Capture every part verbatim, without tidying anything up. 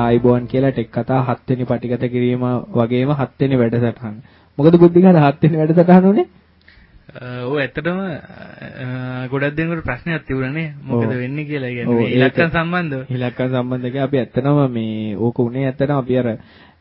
ආයිබෝන් කියලා ටෙක් කතා හත් වෙනි පටිගත කිරීම වගේම හත් වෙනි වැඩසටහන. මොකද බුද්ධිගත හත් වෙනි වැඩසටහන උනේ? ඔව් ඇත්තටම ගොඩක් දෙනෙකුට ප්‍රශ්නයක් තිබුණානේ මොකද වෙන්නේ කියලා. ඒ කියන්නේ ඉලක්කම් සම්බන්ධව. ඉලක්කම් සම්බන්ධව අපි ඇත්තටම මේ ඕක උනේ ඇත්තටම අපි අර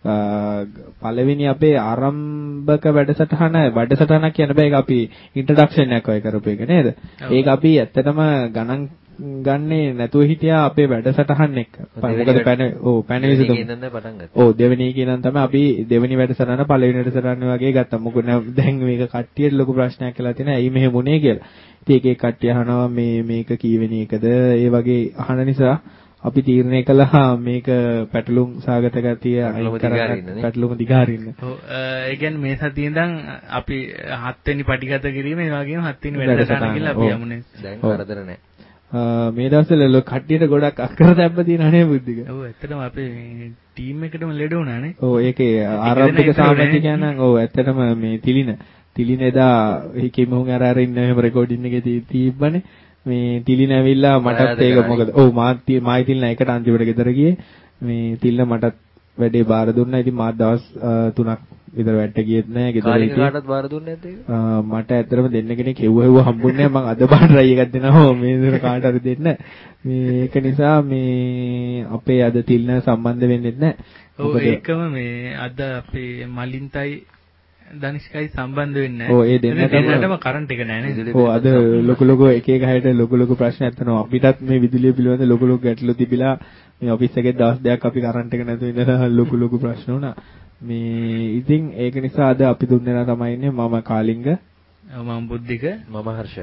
පළවෙනි අපේ ආරම්භක වැඩසටහන වැඩසටහනක් කියන බෑ ඒක අපි ඉන්ට්‍රොඩක්ෂන් එකක් වගේ කරපු එක නේද? ඒක අපි ඇත්තටම ගණන් ගන්නේ නැතුව හිටියා අපේ වැඩසටහන් එක. මොකද පැන ඔව් පැන විසඳුම්. ඔව් දෙවෙනි කියනන් තමයි අපි දෙවෙනි වැඩසටහන පළවෙනි වැඩසටහන වගේ ගත්තා. මොකද දැන් මේක කට්ටියට ලොකු ප්‍රශ්නයක් කියලා තියෙනවා. ඇයි මෙහෙම වුනේ කියලා. ඉතින් එක එක කට්ටිය අහනවා මේ මේක කීවෙනි එකද? ඒ වගේ අහන නිසා අපි තීරණය කළා මේක පැටලුම් සාගත ගතිය අයින් කරගන්න පැටලුම් දිගාරින්න. ඔව් ඒ කියන්නේ මේ සතියේ ඉඳන් අපි හත් වෙනි පටිගත කිරීම ඒ වගේම හත් වෙනි වැඩසටහන කියලා අපි යමුනේ. දැන් කරදර නැහැ. මේ දවස්වල ලොක් කට්ටියට ගොඩක් අක්කර දැම්ම තියෙනවා නේ බුද්ධික. ඔව් ඇත්තටම අපේ ටීම් එකටම ලෙඩ වුණානේ. ඔව් ඒකේ ආරම්භක සාමාජිකයන් නම් ඔව් ඇත්තටම මේ තිලින තිලින එදා ඒකේ මොහොන් අර අර ඉන්න එහෙම රෙකෝඩින් එකේ තිබ්බනේ. මේ තිලින ඇවිල්ලා මටත් ඒක මොකද ඔව් මාත් මායි තිලින එකට අන්තිමට ගෙදර ගියේ. මේ තිලින මටත් වැඩේ බාර දුන්නා. ඉතින් මාත් දවස් තුනක් විතර වැඩට ගියෙත් නෑ ගෙදර ඉතින්. කාටවත් බාර දුන්නේ නැද්ද ඒක? මට ඇත්තටම දෙන්න කෙනෙක් හෙව්ව හෙව්ව හම්බුන්නේ නෑ. මම අද බාර try එකක් දෙනවා මේ දර කාට හරි දෙන්න. මේ ඒක නිසා මේ අපේ අද තිලින සම්බන්ධ වෙන්නේ නැහැ. ඔව් ඒකම මේ අද අපේ මලින්තයි දනිෂ්කයි සම්බන්ධ වෙන්නේ නැහැ. ඔව් ඒ දෙන්නටම කරන්ට් එක නැහැ නේද? ඔව් අද ලොකු ලොකු එක එක හැයට ලොකු ලොකු ප්‍රශ්න ඇත්තනවා. අපිටත් මේ විදුලිය පිළිබඳ ලොකු ලොකු ගැටලු තිබිලා මේ ඔෆිස් එකේ දවස් දෙකක් අපි කරන්ට් එක නැතුව ඉඳලා ලොකු ලොකු ප්‍රශ්න වුණා. මේ ඉතින් ඒක නිසා අද අපි දුන්නා තමයි ඉන්නේ මම කාලිංග. මම බුද්ධික. මම හර්ෂ.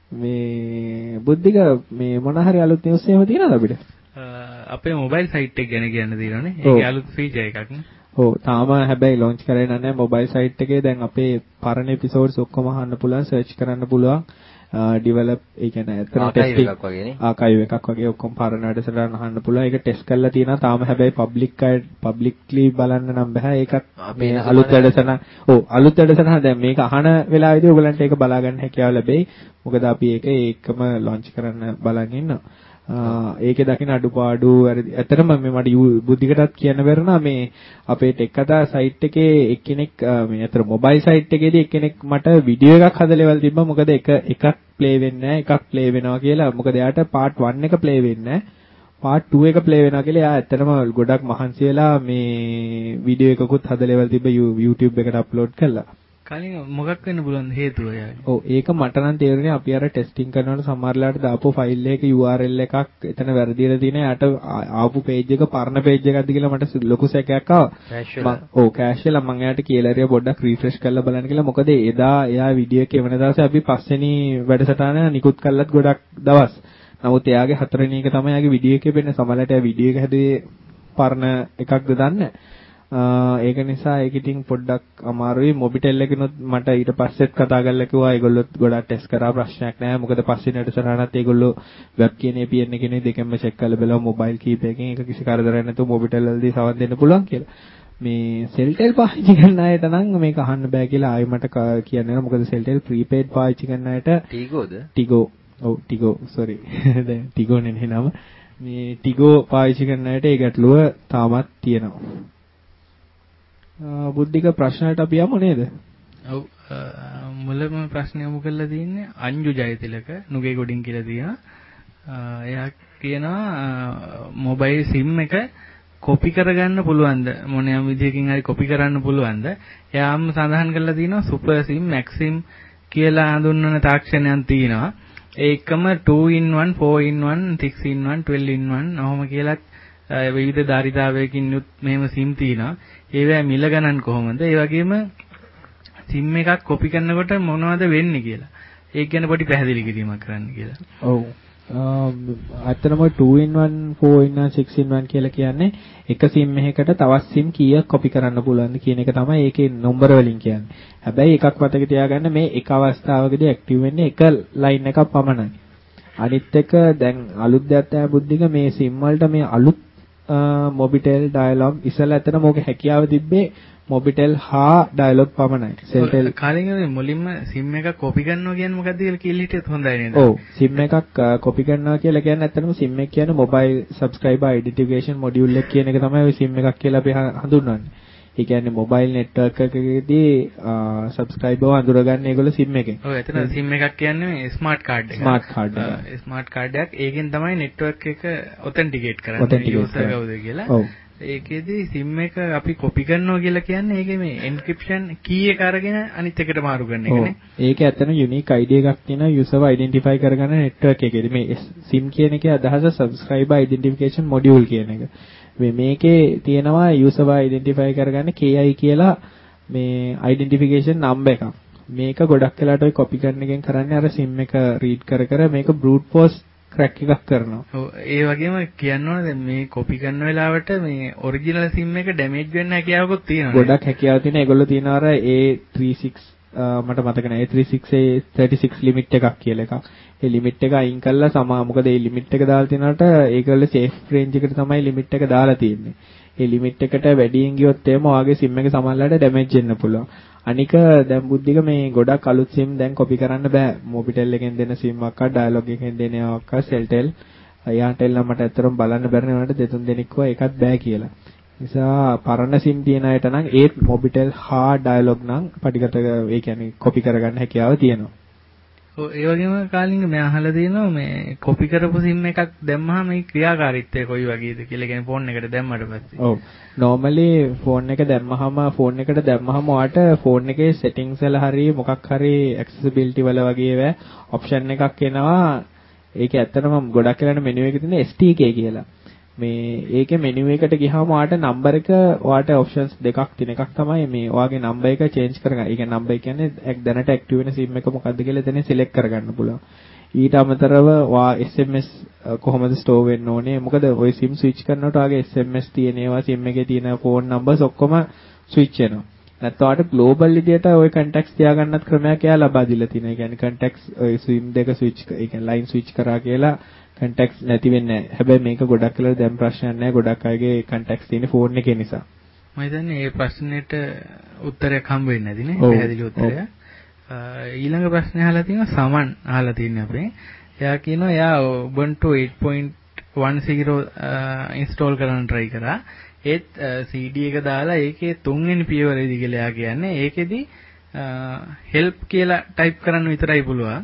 මේ බුද්ධික මේ මොන හරි අලුත් නිවුස් එහෙම තියෙනවද අපිට? අපේ මොබයිල් සයිට් එක ගැන කියන්න තියෙනවානේ. ඒකේ අලුත් ෆීචර් එකක් නේ. ඔව් තාම හැබැයි ලොන්ච් කරේ නැහැ මොබයිල් සයිට් එකේ. දැන් අපේ පරණ එපිසෝඩ්ස් ඔක්කොම අහන්න පුළුවන්, සර්ච් කරන්න පුළුවන්. ඩෙවලොප් ඒ කියන්නේ අතන ටෙස්ටිංగ్ එකක් වගේ නේ. ආකයිව් එකක් වගේ ඔක්කොම පරණ වැඩසටහන් අහන්න පුළුවන්. ඒක ටෙස්ට් කරලා තියෙනවා. තාම හැබැයි පබ්ලික් අය පබ්ලික්ලි බලන්න නම් බෑ. ඒකත් මේ අලුත් වැඩසටහන. ඔව් අලුත් වැඩසටහන දැන් මේක අහන වෙලාවේදී ඔයගලන්ට ඒක බලා ගන්න හැකියාව ලැබෙයි. මොකද අපි ඒක ඒකම ලොන්ච් කරන්න බලන් ඉන්නවා. ඒකේ දකින්න අඩුපාඩු ඇත්තටම මේ මට බුද්ධිකටත් කියන්න බැරණා මේ අපේ ටෙක් කතා සයිට් එකේ එක්කෙනෙක් මේ අතර මොබයිල් සයිට් එකේදී එක්කෙනෙක් මට වීඩියෝ එකක් හදලා ලෙවල් තිබ්බා. මොකද එක එකක් ප්ලේ වෙන්නේ නැහැ, එකක් ප්ලේ වෙනවා කියලා. මොකද එයාට පාර්ට් වන් එක ප්ලේ වෙන්නේ නැහැ, පාර්ට් ටූ එක ප්ලේ වෙනවා කියලා. එයා ඇත්තටම ගොඩක් මහන්සි වෙලා මේ වීඩියෝ එකකුත් හදලා ලෙවල් තිබ්බ YouTube එකට අප්ලෝඩ් කළා. කලින් මොකක් වෙන්න පුළුවන්ද හේතුව එයාගේ? ඔව් ඒක මට නම් තේරුනේ අපි අර ටෙස්ටිං කරනකොට සමහරලාට දාපු ෆයිල් එකේ යූ ආර් එල් එකක් එතන වැරදිලා තියෙන. යාට ආපු පේජ් එක පරණ පේජ් එකක්ද කියලා මට ලොකු සැකයක් ආවා. ඔව් කෑෂ් වෙලා මම එයාට කියලා හරිය පොඩ්ඩක් රිෆ්‍රෙෂ් කරලා බලන්න කියලා. මොකද එදා එයා වීඩියෝ එකේ වෙන දවසේ අපි පස්වෙනි වැඩසටහන නිකුත් කළත් ගොඩක් දවස්. නමුත් එයාගේ හතරවෙනි එක තමයි එයාගේ වීඩියෝ එකේ වෙන්නේ. සමහරලාට එයා වීඩියෝ එක හැදුවේ පරණ එකක්ද දන්නේ ඒක නිසා ඒක ඉතින් පොඩ්ඩක් අමාරුයි. මොබිටෙල් එකනොත් මට ඊට පස්සෙත් කතා කරලා කිව්වා ඒගොල්ලොත් ගොඩක් ටෙස්ට් කරා ප්‍රශ්නයක් නැහැ. මොකද පස්සේ නඩසරණත් ඒගොල්ලෝ වෙබ් කියන්නේ පී එන් එකනේ දෙකෙන්ම චෙක් කරලා බලව මොබයිල් කීප එකකින් ඒක කිසි කරදරයක් නැතුව මොබිටෙල් වලදී සවන් දෙන්න පුළුවන් කියලා. මේ සෙල්ටෙල් පාවිච්චි කරන අයට නම් මේක අහන්න බෑ කියලා ආයෙ මට කියන්න වෙනවා. මොකද සෙල්ටෙල් ප්‍රීපේඩ් පාවිච්චි කරන අයට ටිගෝද? ටිගෝ. ඔව් ටිගෝ sorry. දැන් ටිගෝ නේ නම. මේ ටිගෝ පාවිච්චි කරන අයට ඒ ගැටලුව තාමත් තියෙනවා. බුද්ධික ප්‍රශ්නයට අපි යමු නේද? ඔව් මුලම ප්‍රශ්නය යමු කරලා තියෙන්නේ අංජු ජයතිලක නුගේ ගොඩින් කියලා තියෙනවා. එයා කියනවා මොබයිල් සිම් එක කොපි කරගන්න පුළුවන්ද? මොනියම් විදියකින් හරි කොපි කරන්න පුළුවන්ද? එයාම සඳහන් කරලා තියෙනවා සුපර් සිම්, මැක්ස් සිම් කියලා හඳුන්වන තාක්ෂණයන් තියෙනවා. ඒකම two in one, four in one, six in one, twelve in one ඔහොම කියලා විවිධ ධාරිතාවයකින් යුත් මෙහෙම සිම් තියෙනවා. ඒවැ මිල ගණන් කොහොමද? ඒ වගේම සිම් එකක් කොපි කරනකොට මොනවද වෙන්නේ කියලා. ඒක ගැන පොඩි පැහැදිලි කිරීමක් කරන්න කියලා. ඔව්. අත්‍තරම two in one, four in one, six in one කියලා කියන්නේ එක සිම් එකකට තවත් සිම් කීයක් කොපි කරන්න පුළුවන්ද කියන එක තමයි ඒකේ නම්බර වලින් කියන්නේ. හැබැයි එකක් මතක තියාගන්න මේ එක අවස්ථාවකදී ඇක්ටිව් වෙන්නේ එක ලයින් එකක් පමණයි. අනිත් එක දැන් අලුත් දෙයක් තමයි බුද්ධික මේ සිම් වලට මේ අලුත් Mobitel dialog ඉස්සලා ඇත්තට මොකේ හැකියාව තිබ්බේ Mobitel හා dialog පමණයි. Celtel කාලින් මුලින්ම SIM එකක් copy කරනවා කියන්නේ මොකද්ද කියලා කියලා හිටියොත් හොඳයි නේද? ඔව් SIM එකක් copy කරනවා කියලා කියන්නේ ඇත්තටම SIM එක කියන්නේ mobile subscriber identification module එක කියන එක තමයි ඔය SIM එකක් කියලා අපි හඳුන්වන්නේ. ඒ කියන්නේ mobile network එකකදී subscriber අඳුරගන්න ඒගොල්ලෝ SIM එකෙන්. ඔව් එතන SIM එකක් කියන්නේ smart card එක. smart card එක. smart card එකක් ඒකෙන් තමයි network එක authenticate කරන්නේ user කවුද කියලා. ඔව්. ඒකෙදි SIM එක අපි copy කරනවා කියලා කියන්නේ ඒකේ මේ encryption key එක අරගෙන අනිත් එකට මාරු කරන එකනේ. ඒක ඇත්තටම unique I D එකක් තියෙනවා user identify කරගන්න network එකේදී. මේ SIM කියන එකේ අදහස subscriber identification module කියන එක. මේ මේකේ තියෙනවා user identify කරගන්න K I කියලා මේ identification number එකක්. මේක ගොඩක් වෙලාට ඔය copy කරන එකෙන් කරන්නේ අර SIM එක read කර කර මේක brute force crack එකක් කරනවා. ඔව් ඒ වගේම කියන්න ඕනේ දැන් මේ copy කරන වෙලාවට මේ original SIM එක damage වෙන්න හැකියාවකුත් තියෙනවා. ගොඩක් හැකියාව තියෙන. ඒගොල්ලෝ තියෙනවා අර A thirty-six මට මතක නැහැ A thirty-six A thirty-six limit එකක් කියලා එකක්. ඒ limit එක අයින් කළා සමා මොකද ඒ limit එක දාලා තියනට ඒකවල safe range එකට තමයි limit එක දාලා තියෙන්නේ. ඒ limit එකට වැඩියෙන් ගියොත් එහෙම ඔයාගේ SIM එක සමහරවිට damage වෙන්න පුළුවන්. අනික දැන් බුද්ධික මේ ගොඩක් අලුත් SIM දැන් copy කරන්න බෑ. Mobitel එකෙන් දෙන SIM එකක් dialog එකෙන් දෙන එකක් Celtel Airtel නම් මට ඇත්තටම බලන්න බැරි වුණාට දෙතුන් දෙනෙක් කිව්වා ඒකත් බෑ කියලා. නිසා පරණ SIM තියෙන අයට නම් ඒ Mobitel හා dialog නම් පටිගත ඒ කියන්නේ copy කරගන්න හැකියාව තියෙනවා. ඔව් ඒ වගේම කාලින්ග මම අහලා තියෙනවා මේ copy කරපු SIM එකක් දැම්මහම මේ ක්‍රියාකාරීත්වය කොයි වගේද කියලා කියන්නේ ෆෝන් එකට දැම්මට පස්සේ. ඔව්. normally ෆෝන් එක දැම්මහම ෆෝන් එකට දැම්මහම ඔයාට ෆෝන් එකේ settings වල හරි මොකක් හරි accessibility වල වගේ වේ option එකක් එනවා. ඒක ඇත්තටම ගොඩක් වෙලාවට menu එකේ තියෙන S T K කියලා. මේ ඒකේ menu එකට ගියාම ඔයාට number එක ඔයාට options දෙකක් තියෙන එකක් තමයි මේ ඔයාගේ number එක change කරගන්න. ඒ කියන්නේ number කියන්නේ දැනට active වෙන SIM එක මොකක්ද කියලා එතන select කරගන්න පුළුවන්. ඊට අමතරව ඔයා S M S කොහොමද store වෙන්න ඕනේ? මොකද ඔය SIM switch කරනකොට ඔයාගේ S M S තියෙන ඒවා SIM එකේ තියෙන phone numbers ඔක්කොම switch වෙනවා. නැත්නම් ඔයාට global විදියට ওই contacts තියාගන්නත් ක්‍රමයක් එයා ලබා දීලා තියෙනවා. ඒ කියන්නේ contacts ඔය SIM දෙක switch ඒ කියන්නේ line switch කරා කියලා contacts නැති වෙන්නේ නැහැ. හැබැයි මේක ගොඩක් වෙලා දැන් ප්‍රශ්නයක් නැහැ. ගොඩක් අයගේ contacts තියෙන phone එකේ නිසා. මම හිතන්නේ මේ ප්‍රශ්නෙට උත්තරයක් හම්බ වෙන්නේ නැති නේ. පැහැදිලි උත්තරයක්. ඊළඟ ප්‍රශ්නේ අහලා තියෙනවා සමන් අහලා තියෙන්නේ අපේ. එයා කියනවා එයා Ubuntu eight point one zero install කරන්න try කරා. ඒත් C D එක දාලා ඒකේ තුන්වෙනි පියවරේදී කියලා එයා කියන්නේ. ඒකෙදි help කියලා type කරන්න විතරයි පුළුවන්.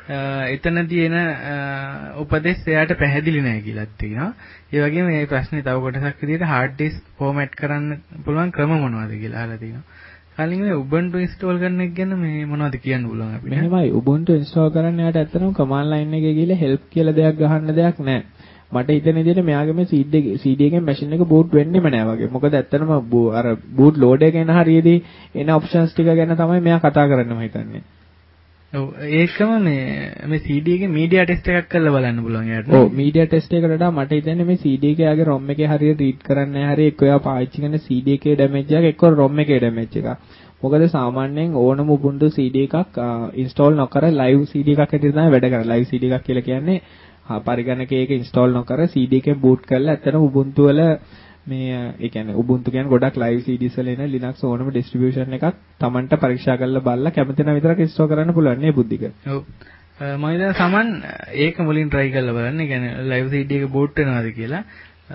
එතනදී එන උපදෙස් එයාට පැහැදිලි නැහැ කියලාත් තියෙනවා. ඒ වගේම මේ ප්‍රශ්නේ තව කොටසක් විදිහට hard disk format කරන්න පුළුවන් ක්‍රම මොනවද කියලා අහලා තියෙනවා. කලින් මේ Ubuntu install කරන එක ගැන මේ මොනවද කියන්න පුළුවන් අපිට? මෙහෙමයි Ubuntu install කරන්න යාට ඇත්තටම command line එකේ ගිහලා help කියලා දෙයක් ගහන්න දෙයක් නැහැ. මට හිතෙන විදිහට මෙයාගේ මේ C D C D එකෙන් machine එක boot වෙන්නෙම නෑ වගේ. මොකද ඇත්තටම අර boot load එක එන හරියේදී එන options ටික ගැන තමයි මෙයා කතා කරන්න මම හිතන්නේ. ඔව් ඒකම මේ මේ C D එකේ media test එකක් කරලා බලන්න පුළුවන් යාට. ඔව් media test එකට වඩා මට හිතෙන්නේ මේ C D එකේ යාගේ ROM එකේ හරියට read කරන්න නැහැ. හරිය එක්ක එයා පාවිච්චි කරන C D එකේ damage එකක් එක්ක ROM එකේ damage එකක්. මොකද සාමාන්‍යයෙන් ඕනම Ubuntu C D එකක් install නොකර live C D එකක් හැටියට තමයි වැඩ කරන්නේ. live C D එකක් කියලා කියන්නේ පරිගණකයේ ඒක install නොකර C D එකෙන් boot කරලා ඇත්තටම Ubuntu වල මේ ඒ කියන්නේ Ubuntu කියන්නේ ගොඩක් live C Ds වල එන Linux ඕනම distribution එකක් Tamanට පරීක්ෂා කරලා බලලා කැමති නම් විතරක් install කරන්න පුළුවන් නේ බුද්ධික. ඔව්. මම ඉතින් සමන් ඒක මුලින් try කරලා බලන්න. ඒ කියන්නේ live C D එක boot වෙනවද කියලා.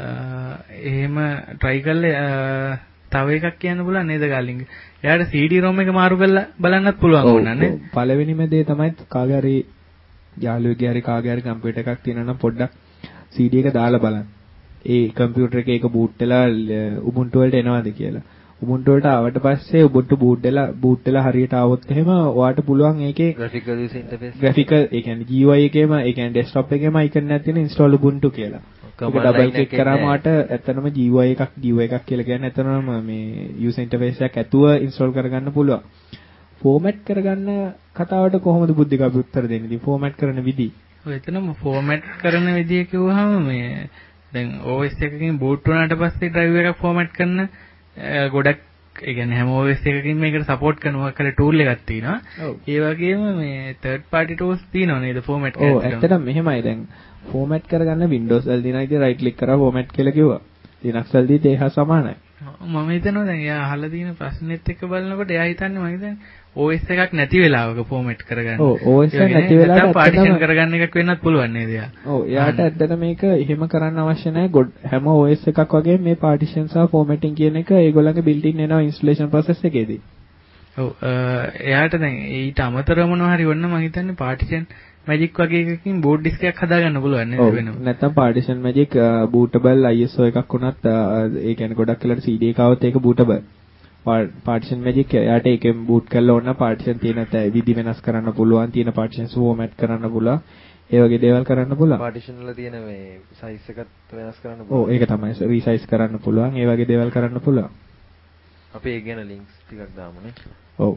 එහෙම try කරලා තව එකක් කියන්න පුළුවන් නේද ගාලින්ග. එයාට C D ROM එක මාරු කරලා බලන්නත් පුළුවන් වුණා නේ. පළවෙනිම දේ තමයි කාගේ හරි යාළුවෙක්ගේ හරි කාගේ හරි කම්පියුටර් එකක් තියෙනවා නම් පොඩ්ඩක් C D එක දාලා බලන්න. ඒ කම්පියුටර් එකේ ඒක boot වෙලා Ubuntu වලට එනවද කියලා. Ubuntu වලට ආවට පස්සේ Ubuntu boot වෙලා boot වෙලා හරියට ආවොත් එහෙම ඔයාට පුළුවන් ඒකේ graphical user interface graphical ඒ කියන්නේ G U I එකේම ඒ කියන්නේ desktop එකේම icon එකක් තියෙන install Ubuntu කියලා. ඒක double click කරාම ඔයාට ඇත්තනම G U I එකක් G U I එකක් කියලා කියන්නේ ඇත්තනම මේ user interface එකක් ඇතුව install කරගන්න පුළුවන්. format කරගන්න කතාවට කොහොමද බුද්ධික අපි උත්තර දෙන්නේ? ඉතින් format කරන විදි. ඔය එතනම format කරන විදිය කිව්වහම මේ දැන් O S එකකින් boot වුණාට පස්සේ drive එකක් format කරන ගොඩක් ඒ කියන්නේ හැම O S එකකින් මේකට support කරන මොකක් හරි tool එකක් තියෙනවා. ඒ වගේම මේ third party tools තියෙනවා නේද format කරන්න. ඔව් ඇත්තටම මෙහෙමයි දැන් format කරගන්න Windows වල දිනා ඉතින් right click කරා format කියලා කිව්වා. Linux වලදීත් ඒ හා සමානයි. මම හිතනවා දැන් එයා අහලා තියෙන ප්‍රශ්නෙත් එක්ක බලනකොට එයා හිතන්නේ මම හිතන්නේ O S එකක් නැති වෙලාවක ෆෝමැට් කරගන්න. ඔව් O S එක නැති වෙලාවට පාටිෂන් කරගන්න එකක් වෙන්නත් පුළුවන් නේද එයා. ඔව් එයාට ඇත්තට මේක එහෙම කරන්න අවශ්‍ය නැහැ. හැම O S එකක් වගේ මේ පාටිෂන් සහ ෆෝමැටින් කියන එක ඒගොල්ලන්ගේ built in එනවා ඉන්ස්ටලේෂන් process එකේදී. ඔව් එයාට දැන් ඊට අමතරව මොනවා හරි වන්න මම හිතන්නේ පාටිෂන් Magic වගේ එකකින් boot disk එකක් හදාගන්න පුළුවන් නේද වෙනම. නැත්නම් partition magic bootable I S O එකක් වුණත් ඒ කියන්නේ ගොඩක් වෙලාවට C D එකවත් ඒක bootable. partition magic එයාට ඒකෙන් boot කරලා ඕන partition තියෙන විදි වෙනස් කරන්න පුළුවන්, තියෙන partitions format කරන්න පුළුවන්. ඒ වගේ දේවල් කරන්න පුළුවන්. partition වල තියෙන මේ size එකත් වෙනස් කරන්න පුළුවන්. ඔව් ඒක තමයි resize කරන්න පුළුවන්. ඒ වගේ දේවල් කරන්න පුළුවන්. අපි ඒ ගැන links ටිකක් දාමුනේ. ඔව්.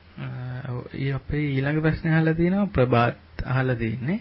ඒ අපේ ඊළඟ ප්‍රශ්නේ අහලා තියෙනවා ප්‍රභාත් අහලා තින්නේ.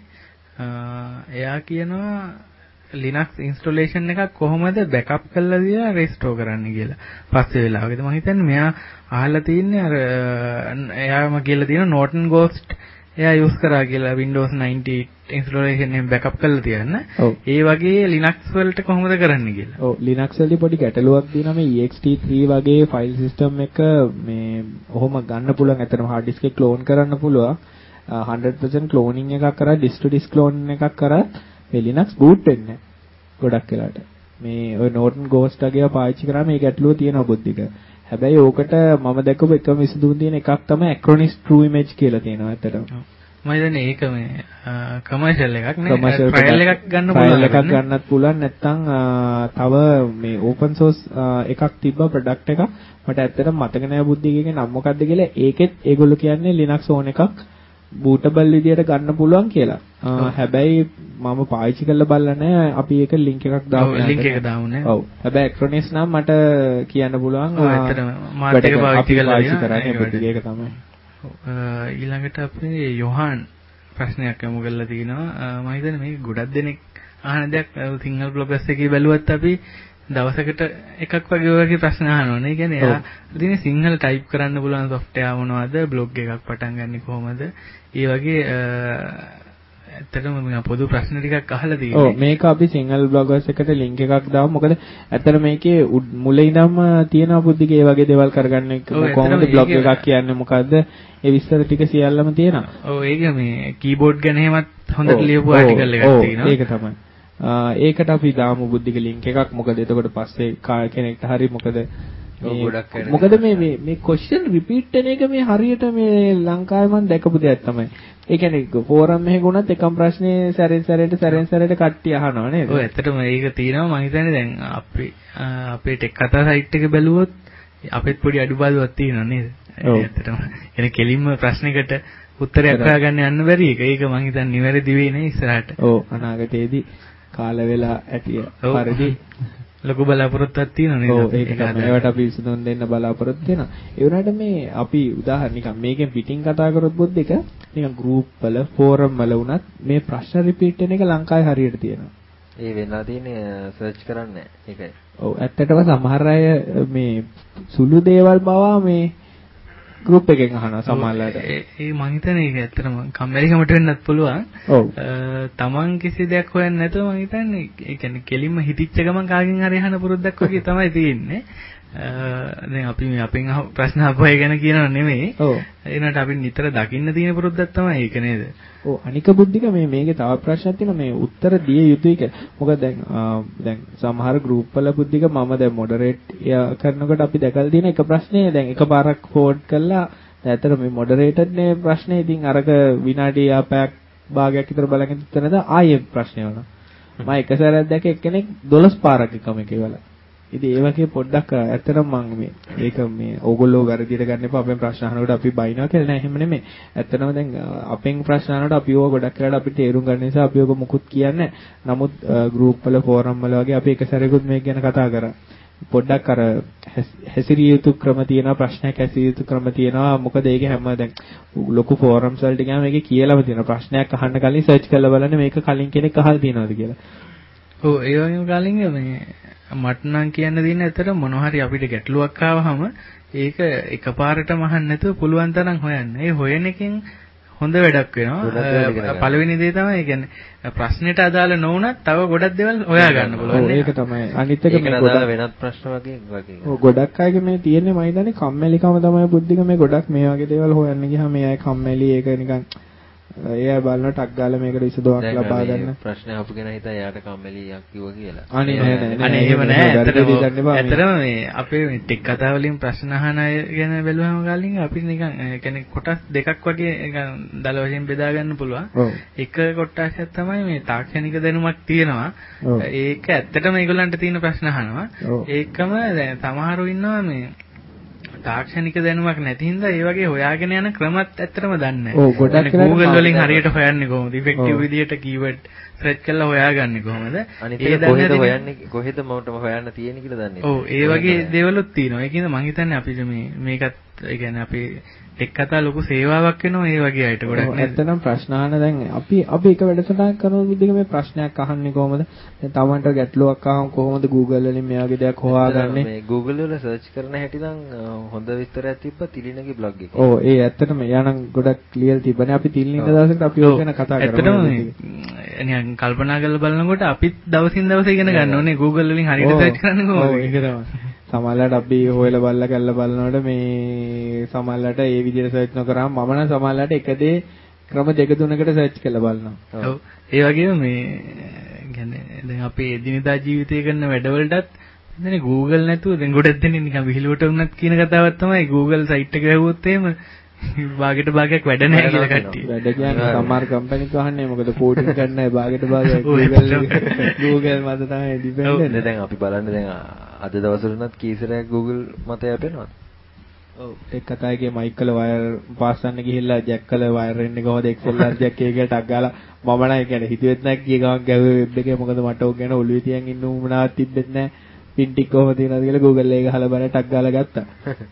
එයා කියනවා Linux installation එකක් කොහොමද backup කරලා දිලා restore කරන්න කියලා. පස්සේ වෙලාවකද මම හිතන්නේ මෙයා අහලා තින්නේ අර එයාම කියලා තියෙන Norton Ghost එයා use කරා කියලා Windows ninety installation එකෙන් backup කරලා තියන්න. ඒ වගේ Linux වලට කොහොමද කරන්න කියලා. ඔව් Linux වලදී පොඩි ගැටලුවක් තියෙනවා මේ E X T three වගේ file system එක මේ ඔහොම ගන්න පුළුවන්. ඇත්තටම hard disk එක clone කරන්න පුළුවන්. one hundred percent cloning එකක් කරා disk to disk clone එකක් කරා මේ Linux boot වෙන්නේ ගොඩක් වෙලාට. මේ ඔය Norton Ghost වගේ පාවිච්චි කරාම මේ ගැටලුව තියෙනවා බුද්ධික. හැබැයි ඕකට මම දැක්කපු එකම විසඳුම තියෙන එකක් තමයි Acronis True Image කියලා තියෙනවා ඇත්තටම. මම හිතන්නේ ඒක මේ කමර්ෂල් එකක් නේ ට්‍රයල් එකක් ගන්න පුළුවන්. ට්‍රයල් එකක් ගන්නත් පුළුවන් නැත්නම් තව මේ open source එකක් තිබ්බා product එකක්. මට ඇත්තටම මතක නෑ බුද්ධිකගේ නම මොකක්ද කියලා. ඒකෙත් ඒගොල්ලෝ කියන්නේ Linux own එකක් bootable විදියට ගන්න පුළුවන් කියලා. හැබැයි මම පාවිච්චි කරලා බලලා නැහැ. අපි ඒක link එකක් දාමු. ඔව් link එක දාමු නේ. ඔව්. හැබැයි Acronis නම් මට කියන්න පුළුවන්. ඔව් ඇත්තටම මාත් ඒක පාවිච්චි කරලා තියෙනවා. ඒක තමයි. ඊළඟට අපේ යොහාන් ප්‍රශ්නයක් යමු කරලා තිනවා. මම හිතන්නේ මේක ගොඩක් දෙනෙක් අහන දෙයක් සිංගල් බ්ලොගර්ස් එකේ බැලුවත් අපි දවසකට එකක් වගේ වගේ ප්‍රශ්න අහනවනේ. ඒ කියන්නේ එයා ඉතින් සිංහල ටයිප් කරන්න පුළුවන් software මොනවද, blog එකක් පටන් ගන්න කොහොමද? ඒ වගේ ඇත්තටම මම පොදු ප්‍රශ්න ටිකක් අහලා තියෙනවා. ඔව් මේක අපි සිංහල බ්ලොගර්ස් එකට link එකක් දාමු. මොකද ඇත්තට මේකේ මුලින් ඉඳන්ම තියෙනවා බුද්ධික ඒ වගේ දේවල් කරගන්න කොහොමද blog එකක් කියන්නේ මොකද්ද? ඒ විස්තර ටික සියල්ලම තියෙනවා. ඔව් ඒක මේ keyboard ගැන එහෙමත් හොඳට ලියපු article එකක් තියෙනවා. ඒක තමයි. ඒකට අපි දාමු බුද්ධික link එකක්. මොකද එතකොට පස්සේ කෙනෙක්ට හරි මොකද මොකද මේ මේ මේ question repeat වෙන එක මේ හරියට මේ ලංකාවේ මම දැකපු දෙයක් තමයි. ඒ කියන්නේ ෆෝරම් එකක උනත් එකම ප්‍රශ්නේ සැරෙන් සැරේට සැරෙන් සැරේට කට්ටිය අහනවා නේද? ඔව් ඇත්තටම ඒක තියෙනවා. මම හිතන්නේ දැන් අපි අපේ ටෙක් කතා සයිට් එක බැලුවොත් අපිත් පොඩි අඩුපාඩුවක් තියෙනවා නේද? ඇත්තටම. එනේ කෙලින්ම ප්‍රශ්නයකට උත්තරයක් හොයාගන්න යන්න බැරි එක. ඒක මම හිතන්නේ නිවැරදි වෙයි නේ ඉස්සරහට. ඔව් අනාගතයේදී කාල වේලා ඇතිය පරිදි ලොකු බලාපොරොත්තුවක් තියෙනවා නේද? ඔව් ඒක තමයි. ඒවට අපි විසඳුම් දෙන්න බලාපොරොත්තු වෙනවා. ඒ වුණාට මේ අපි උදාහරණ නිකන් මේකෙන් පිටින් කතා කරොත් බුද්ධ එක නිකන් ගෲප් වල ෆෝරම් වල වුණත් මේ ප්‍රශ්න රිපීට් වෙන එක ලංකාවේ හරියට තියෙනවා. ඒ වෙනවා තියෙන්නේ සර්ච් කරන්නේ ඒකයි. ඔව් ඇත්තටම සමහර අය මේ සුළු දේවල් බවා මේ ගෲප් එකෙන් අහනවා සමහරවිට. ඒ මං හිතන්නේ ඒක ඇත්තටම කම්මැලිකමට වෙන්නත් පුළුවන්. ඔව්. තමන් කිසි දෙයක් හොයන්නේ නැතුව මං හිතන්නේ ඒ කියන්නේ කෙලින්ම හිතිච්ච ගමන් කාගෙන් හරි අහන පුරුද්දක් වගේ තමයි තියෙන්නේ. දැන් අපි මේ අපෙන් ප්‍රශ්න අහපුවා ගැන කියනව නෙමෙයි. ඔව්. ඒනට අපි නිතර දකින්න තියෙන පුරුද්දක් තමයි ඒක නේද? ඔව් අනික බුද්ධික මේ මේකේ තව ප්‍රශ්නයක් තියෙනවා මේ උත්තර දිය යුතුයි කියලා. මොකද දැන් දැන් සමහර ගෲප් වල බුද්ධික මම දැන් මොඩරේට් කරනකොට අපි දැකලා තියෙන එක ප්‍රශ්නේ දැන් එකපාරක් ෆෝඩ් කළා. ඇත්තට මේ මොඩරේටර් නේ ප්‍රශ්නේ. ඉතින් අරක විනාඩි ආපයක් භාගයක් විතර බලගෙන ඉතනද ආයේ ප්‍රශ්නේ වුණා. මම එක සැරයක් දැක එක්කෙනෙක් දොළොස් පාරක් එකම එකේ වල. ඉතින් ඒ වගේ පොඩ්ඩක් ඇත්තටම මම මේ ඒක මේ ඕගොල්ලෝ වැරදියට ගන්න එපා. අපෙන් ප්‍රශ්න අහනකොට අපි බයිනවා කියලා නෑ. එහෙම නෙමෙයි. ඇත්තටම දැන් අපෙන් ප්‍රශ්න අහනකොට අපි ඕක ගොඩක් වෙලාවට අපි තේරුම් ගන්න නිසා අපි ඕක මුකුත් කියන්නේ නෑ. නමුත් ගෲප් වල ෆෝරම් වල වගේ අපි එක සැරේකුත් මේක ගැන කතා කරා. පොඩ්ඩක් අර හැසිරිය යුතු ක්‍රම තියෙනවා, ප්‍රශ්නයක් හැසිරිය යුතු ක්‍රම තියෙනවා. මොකද ඒකේ හැම දැන් ලොකු ෆෝරම්ස් වලට ගියාම මේකේ කියලාම තියෙනවා. ප්‍රශ්නයක් අහන්න කලින් සර්ච් කරලා බලන්න මේක කලින් කෙනෙක් අහලා තියෙනවද කියලා. ඔව් ඒ වගේම කලින් මේ මට නම් කියන්න දෙන්නේ ඇත්තට මොනවා හරි අපිට ගැටලුවක් ආවහම ඒක එකපාරටම අහන්න නැතුව පුළුවන් තරම් හොයන්න. ඒ හොයන එකෙන් හොඳ වැඩක් වෙනවා. පළවෙනි දේ තමයි ඒ කියන්නේ ප්‍රශ්නෙට අදාළ නොවුනත් තව ගොඩක් දේවල් හොයා ගන්න පුළුවන්. ඒක තමයි. අනිත් එක මේ ගොඩක් වෙනත් ප්‍රශ්න වගේ වගේ. ඔව් ගොඩක් අයගේ මේ තියෙන්නේ මම හිතන්නේ කම්මැලිකම තමයි බුද්ධික මේ ගොඩක් මේ වගේ දේවල් හොයන්න ගියාම මේ අය කම්මැලි ඒක නිකන් එයා බලන ටක් ගාලා මේකට විසඳුමක් ලබා ගන්න. ප්‍රශ්නේ අහපු කෙනා හිතා එයාට කම්මැලියක් කිව්වා කියලා. අනේ නෑ නෑ. අනේ එහෙම නෑ. ඇත්තටම ඇත්තටම මේ අපේ මේ ටෙක් කතා වලින් ප්‍රශ්න අහන අය ගැන බැලුවම ගාලින් අපි නිකන් ඒ කියන්නේ කොටස් දෙකක් වගේ නිකන් දල වශයෙන් බෙදා ගන්න පුළුවන්. එක කොටසක් තමයි මේ තාක්ෂණික දැනුමක් තියෙනවා. ඒක ඇත්තටම ඒගොල්ලන්ට තියෙන ප්‍රශ්න අහනවා. ඒකම දැන් සමහරව ඉන්නවා මේ තාක්ෂණික දැනුමක් නැති හින්දා ඒ වගේ හොයාගෙන යන ක්‍රමත් ඇත්තටම දන්නේ නැහැ. ඔව් ගොඩක් Google වලින් හරියට හොයන්නේ කොහොමද? ඉෆෙක්ටිව් විදියට කීවර්ඩ් සර්ච් කරලා හොයාගන්නේ කොහොමද? ඒ කොහෙද හොයන්නේ කොහෙද මම හොයන්න තියෙන්නේ කියලා දන්නේ නැහැ. ඔව් ඒ වගේ දේවලුත් තියෙනවා. ඒකින්ද මම හිතන්නේ අපිට මේ මේකත් ඒ කියන්නේ අපි ටෙක් කතා ලොකු සේවාවක් වෙනවා ඒ වගේ අයට ගොඩක් නේද? ඇත්තටම ප්‍රශ්න අහන දැන් අපි අපි එක වැඩසටහනක් කරන විදිහක මේ ප්‍රශ්නයක් අහන්නේ කොහොමද? දැන් තමන්ට ගැටලුවක් අහම කොහොමද Google වලින් මේ වගේ දෙයක් හොයාගන්නේ? මේ Google වල සර්ච් කරන හැටි නම් හොඳ විස්තරයක් තිබ්බා තිලිනගේ blog එකේ. ඔව් ඒ ඇත්තටම එයානම් ගොඩක් ක්ලියර් තිබ්බනේ. අපි තිලින ඉන්න දවසකට අපි ඔය ගැන කතා කරමු. ඇත්තටම නිකන් කල්පනා කරලා බලනකොට අපිත් දවසින් දවස ඉගෙන ගන්න ඕනේ Google වලින් හරියට සර්ච් කරන්න කොහොමද? ඔව් ඒක තමයි. සමහරවිට අපි හොයලා බලලා කරලා බලනකොට මේ සමහරවිට ඒ විදිහට සර්ච් නොකරාම මම නම් සමහරවිට එක දේ ක්‍රම දෙක තුනකට සර්ච් කරලා බලනවා. ඔව්. ඒ වගේම මේ කියන්නේ දැන් අපේ එදිනදා ජීවිතය කරන වැඩවලටත් දැන් Google නැතුව දැන් ගොඩක් දෙනෙක් නිකන් විහිළුවට වුණත් කියන කතාවක් තමයි Google site එක ගහුවොත් එහෙම භාගයට භාගයක් වැඩ නැහැ කියලා කට්ටිය. වැඩ කියන්නේ සමහර කම්පැනි කහන්නේ මොකද පෝටින් ගන්න නැහැ භාගයට භාගයක් Google Google මත තමයි ඩිපෙන්ඩ් වෙන්නේ. දැන් අපි බලන්නේ දැන් අද දවසවලුනත් කීසරයක් Google මත යපෙනවද? ඔව් ඒක කතාවේගේ මයික් වල වයර් පාස් ගන්න ගිහිල්ලා ජැක් වල වයර් එන්නේ කොහොමද X L R ජැක් එකකට ටක් ගාලා මම නම් කියන්නේ හිතුවෙත් නැහැ කී ගමන් ගැව්වේ වෙබ් එකේ මොකද මට ඕක ගැන ඔළුවේ තියන් ඉන්න උමනාවක් තිබ්බෙත් නැහැ. පින් ටික කොහොමද තියනවද කියලා Google එක ගහලා බලලා ටක් ගාලා ගත්තා.